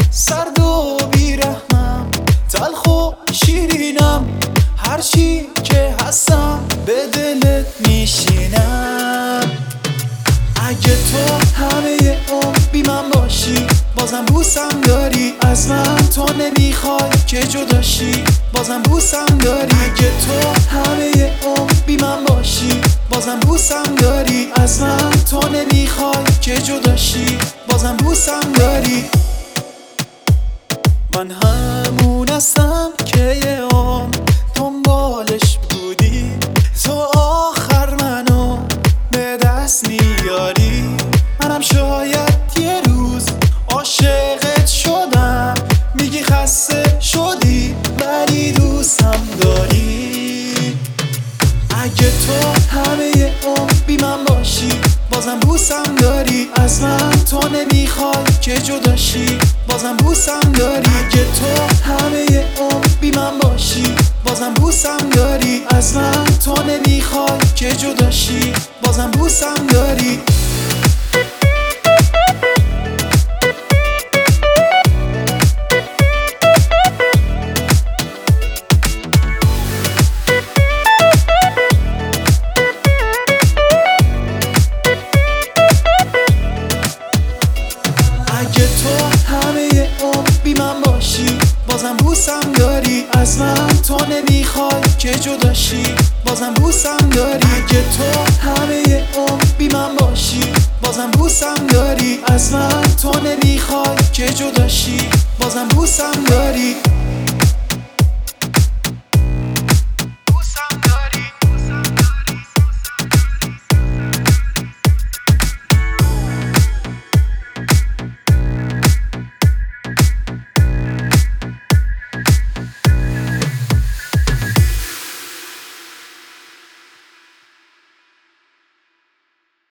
سرد و بیرحمم، تلخ و شیرینم، هرچی که هستم به دلت میشینم. اگه تو همه عمر بی من باشی بازم بوسم داری، از من تو نمیخوای که جداشی بازم بوسم داری. اگه تو همه عمر بی من باشی بازم بوسم داری، از من تو نمیخوای که جداشی بازم بوسم داری. من همون هستم که یه عمر دنبالش بودی، تو آخر منو به دست میاری. منم شاید یه روز عاشقت شدم، میگی خسته شدی ولی دوستم داری. اگه تو همه عمر بی من باشی بازم بوسم داری، از من تو نمیخوای که جداشی بازم بوسم داری. اگه تو همه عمر بی من باشی بازم بوسم داری، از من تو نمیخوای که جداشی بازم بوسم داری. اگه تو همه عمر بی من باشی بازم بوسم داری، از من تو نمیخوای که جداشی بازم بوسم داری. اگه تو همه عمر بی من باشی بازم بوسم داری، از من تو نمیخوای که جداشی بازم بوسم داری.